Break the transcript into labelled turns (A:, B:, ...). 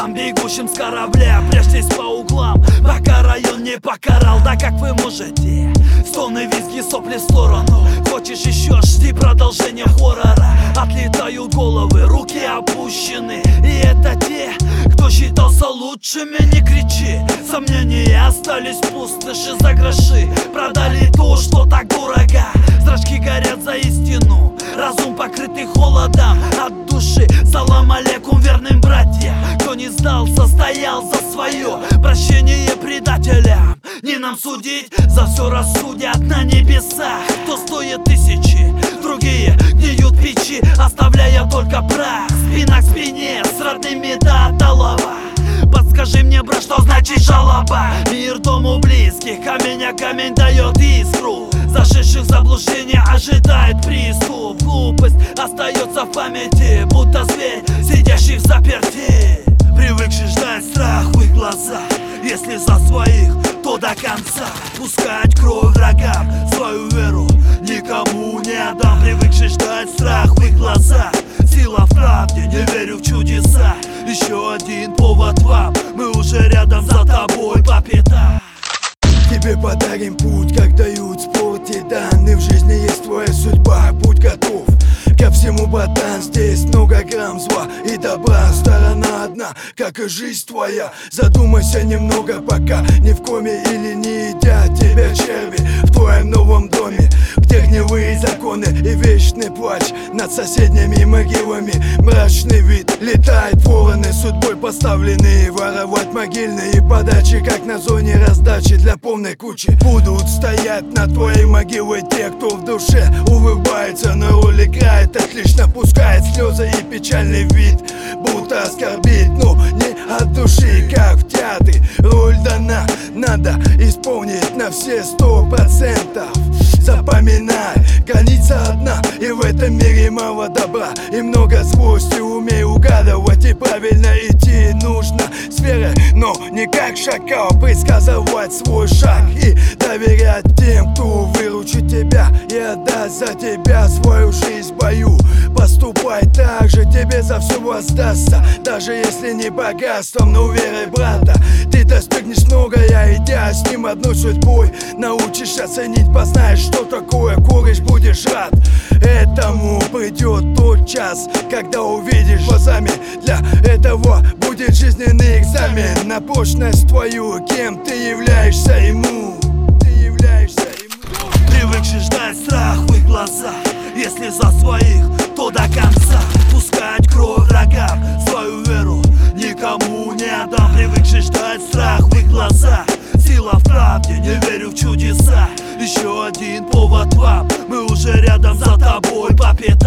A: вам, бегущим с корабля. Прячьтесь по углам, пока район не покарал. Да как вы можете? Стоны, визги, сопли в сторону. Хочешь еще, жди продолжения хоррора. Отлетают головы, руки опущены. И это те, кто считался лучшими. Не кричи, сомнения остались пустоши за гроши. Продали то, что так дорого. Зрачки горят за истину, разум покрытый холодом от души. Салам алейкум верным братьям, кто не сдался, стоял за свое. Прощение предателям, не нам судить, за все рассудят на небесах. Кто стоит тысячи, другие гниют печи, оставляя только прах. Спина к спине с родными до Аталова. Подскажи мне, брат, что значит жалоба? Мир дому близких, камень о камень дает искру. Зашедших в заблуждение ожидает приступ. Глупость остается в памяти, будто зверь, сидящий в заперти. Привыкший ждать страх в их глазах. Если за своих, то до конца. Пускать кровь врагам, свою веру никому не отдам. Привыкший ждать страх в их глазах. Сила в правде, не верю в чудеса. Еще один повод вам, мы уже рядом за тобой по пятам.
B: Тебе подарим путь, как дают в спорте данные. В жизни есть твоя судьба, будь готов ко всему, братан. Здесь много грамм зла и добра. Сторона одна, как и жизнь твоя. Задумайся немного, пока не в коме или не едят тебя черви в твоем новом доме, где гнилые законы и вечный плач над соседними могилами. Мрачный вид, летают вороны, судьбой поставленные воровать могильные подачи, как на зоне раздачи для полной кучи. Будут стоять над твоей могилой те, кто в душе улыбается, но роль играет отлично, пускает слезы и печальный вид, будто оскорбить, но не от души, как в театре. Роль дана, надо исполнить на все 100%. Запоминай, граница одна, и в этом мире мало добра и много злости. Умей угадывать и правильно идти нужно с верой, но не как шакал, предсказывать свой шаг и доверять тем, кто выручит тебя и отдаст за тебя свою жизнь в бою. Поступай так же, тебе за все воздастся, даже если не богатством, но верой брата. Ты достигнешь многое, идя с ним одной судьбой. Научишься ценить, познаешь, что такое горечь, будешь рад этому. Придет тот час, когда увидишь глазами. Для этого будет жизненный экзамен на прочность твою, кем ты являешься ему.
A: Привыкший ждать страх в их глазах. Если за своих, то до конца. Пускать кровь врагам, свою веру никому не отдам. Привыкший ждать страх в их глазах. Сила в правде, не верю в чудеса. Еще один повод вам, мы уже рядом за тобой по пятам.